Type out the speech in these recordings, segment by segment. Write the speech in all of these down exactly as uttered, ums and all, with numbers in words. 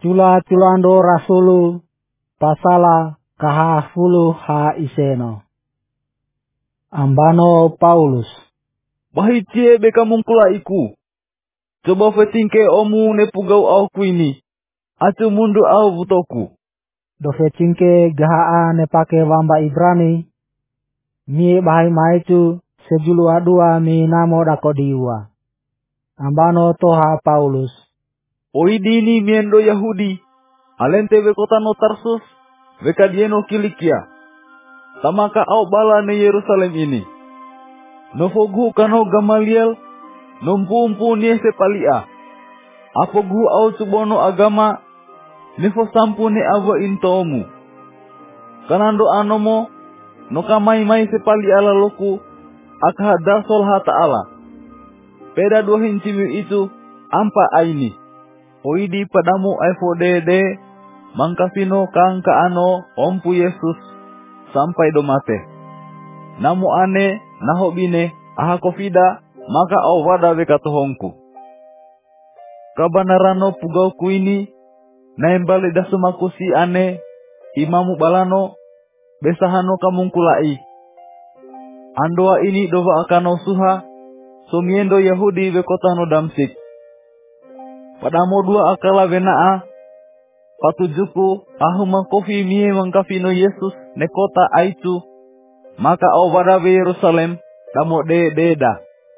Tula-tulando rasulu pasala kaha fulu ha iseno. Ambano Paulus. Bahitie beka mungkula iku. Coba fetingke omu ne pugau au kuini. Atu mundu au butoku. Do fetingke gahaa ne pake wamba Ibrani. Mi bahai maitu sejulu adua mi namo dakodiwa. Ambano toha Paulus. Oidini miendo Yahudi. Alente bekota no Tarsus. Beka dieno Kilikia. Tamaka au bala ne Yerusalem ini. Nofogu kano Gamaliel. Nompu-umpu nie sepalia. Apogu au subono agama. Nefo sampu ne ava intomu. Kanando anomo. Noka mai-mai sepali ala loku. Akha dasol ha ta'ala. Peda dua hincimi itu. Ampa aini. Oidi padamu efodede. Mangkafino kang kaano ompu Yesus. Sampai domate. Namu ane nahobine. Aha kofida. Maka au wada beka tohongku. Kabanarano pugau kuini. Naimbali dasumaku si ane. Imamu balano. Besahano kamungkulai. Andoa ini dova akano suha. Somiendo Yahudi bekota no Damsik. Padamo dua akala venaa. Patujuku ahu mangkofi mie mangkafino Yesus nekota aitu. Maka au wadabe Yerusalem. Damo de deda.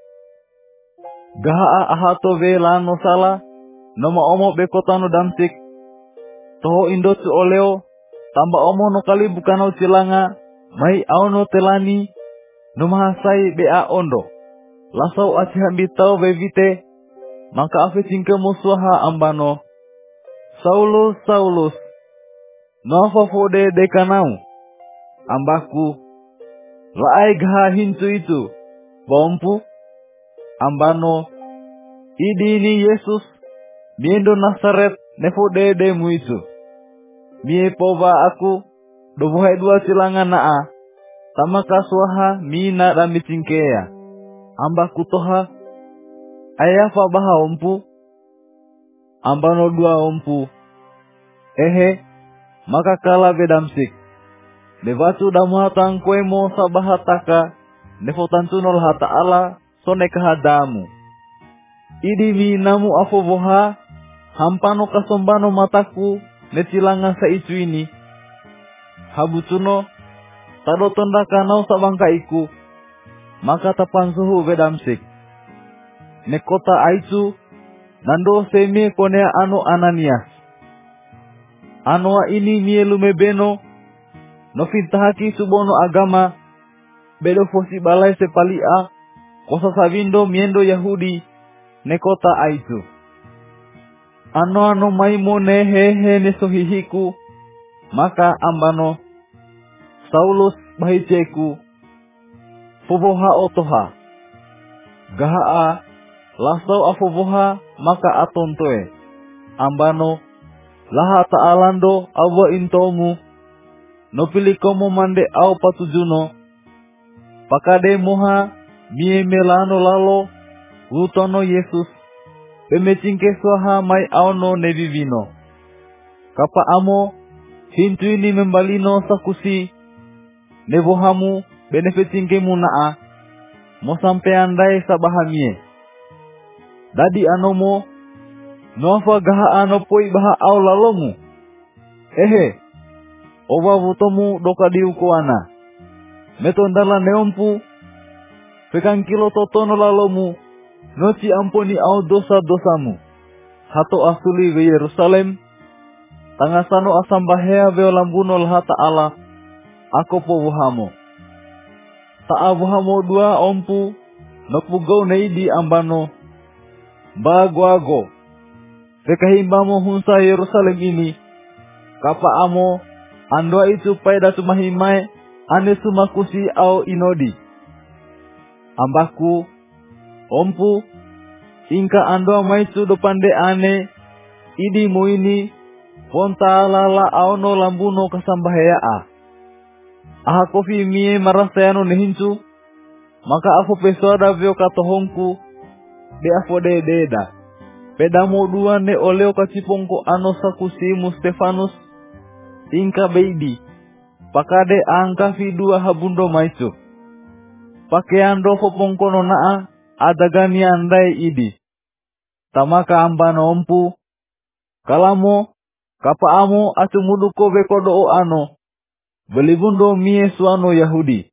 Gahaa ahato ve lano sala. Noma omo bekota no Damsik. Toho indo tu oleo. Tamba omo no kali bukano cilanga. Mai au no telani. Numahasai bea ondo. Lasau acihambi tau bevite. Maka afe cingke musuha ambano. Saulus, Saulus. Nova fode dekanau. Ambaku. Laai gaha hincu itu. Bompu. Ambano. Idi ini Yesus. Miendo Nasaret nefode demu itu. Mie poba aku. Dobuhai dua silangan naa. Tamaka suaha mina dami cingkea. Ambaku toha. Ayafa baha ompu. Ambano dua ompu. Ehe. Maka kala bedamsik. Nevatu damuhatang kuemo sabahataka. Nefotantunol hata ala. Sone kahadamu. Idi mi namu afoboha. Hampano kasombano mataku. Necilanga sa isu ini. Habutuno. Tado tonda kanau sabangka iku. Maka tapan suhu bedamsik. Nekota aitu. Nando semi konea anu Ananias. Anoa ini mie lumebeno. Nofintahaki subono agama. Bedo fosi balai sepalia. Kosa sabindo miendo Yahudi. Nekota aitu. Ano ano maimo nehehe nesohihiku. Maka ambano. Saulus bahiceku. Fuboha otoha. Gahaa. Lasau afuboha. Maka atontoe. Ambano. Laha ta'alando awa intomu. Nopilikomo mande au patujuno. Pakade moha. Mie melano lalo. Utono Yesus. Pemecingke suaha mai auno nebivino. Kapa amo. Hintu ini membalino sakusi. Nebohamu. Benefecingke munaa. Mo sampe andai sabahamie. Dadi anomo. Nofa gaha ano poi baha au lalomu. Ehe. Oba vutomu doka diukuana. Metondala neompu. Pekan kilo totono lalomu. Noci amponi au dosa-dosamu. Hato asuli ke Yerusalem. Tangasano asambahea beolambuno lahata Allah. Ako po buhamo. Taa buhamo dua ompu. Nopugau neidi ambano. Bago-ago. Pekahimbamo hunsa Yerusalem ini. Kapa amo. Andoa itu paida sumahimai. Ane sumakusi au inodi. Ambaku. Ompu. Ingka andoa maisu dopande ane. Idi mo ini. Ponta lala auno lambuno kasambaheaa. Aha kofi mie marasayano nehincu. Maka afo pesoada veo katohongku. De afo de deda. pedamo dua ne oleo kacipongko ano sakusimu Stefanus ingka beidi pakade angka fi dua habundo maisu pakeando fopongkono naa adagani andai idi tamaka ambano ompu kalamo kapaamo atumuduko bekodo ano belibundo mie suano Yahudi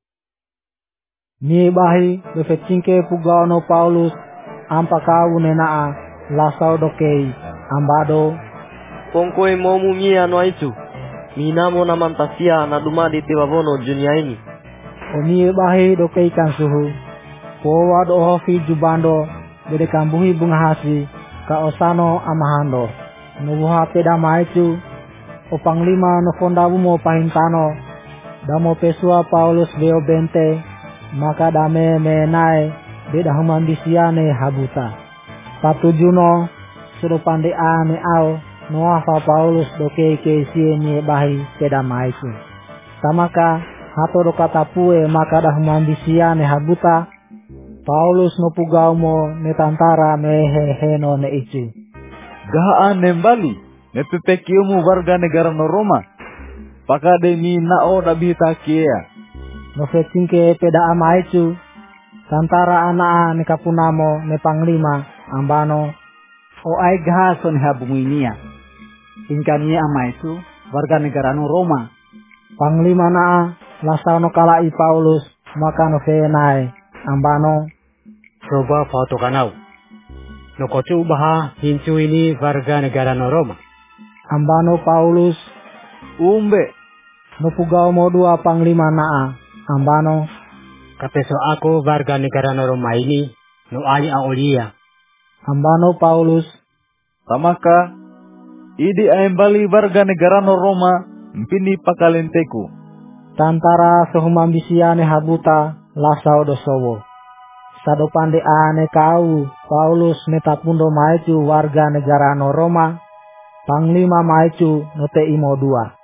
mie bahi befetchinke pugano Paulus ampakau nenaa lasau dokei ambado pongkoe momu mie ano aitu minamo namantasia nadumadi tibabono dunia ini omie bahi dokei kan suhu powa do hofi jubando bede kambuhi bunga hasi ka osano amahando nubuha peda maitu o panglima no fondabu mo pahintano damo pesua Paulus veo bente maka dame menai beda humambisiane habuta patujuno sudo pande ane au noafa Paulus doke keisi ni bahi peda maitu tamaka hato do kata pue maka dah humambisiane habuta Paulus no pugaumo ne tantara mehehe no ne ichi gahaan nembali netetekiumu warga negara no Roma pakade mi nao dabita kia no fetingke peda amaicu tantara anaa ne kapunamo ne panglima ambano o ai gahason habumuinia ingkania amaicu warga negara no Roma panglima naa lasano kalai Paulus maka no feenai ambano coba foto kanau no kocu baha hincu ini warga negara no Roma ambano Paulus umbe no pugau mo dua panglima naa ambano kapeso aku warga negara no Roma ini no ai aolia ambano Paulus tamaka idi aimbali warga negara no Roma mpini pakalenteku tantara sohumambisiane habuta lasau dosowo sado pande ane kau Paulus netapundo maicu warga negara no Roma panglima maicu no te imo dua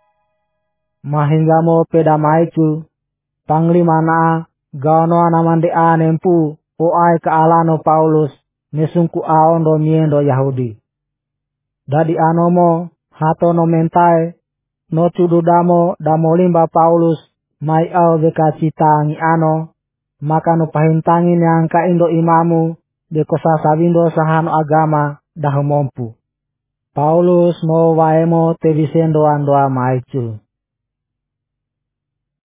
mahinggamo peda maicu panglima na gaono anamande anempu o ai ka alano Paulus nesungku aondo miendo Yahudi dadi anomo hato no mentai no cududamo damo limba Paulus mai au beka citangi ano maka no pahintangin yang ka indo imamu de kosa sabindo sahano agama dahumompu Paulus no waemo te visendo andoa maicu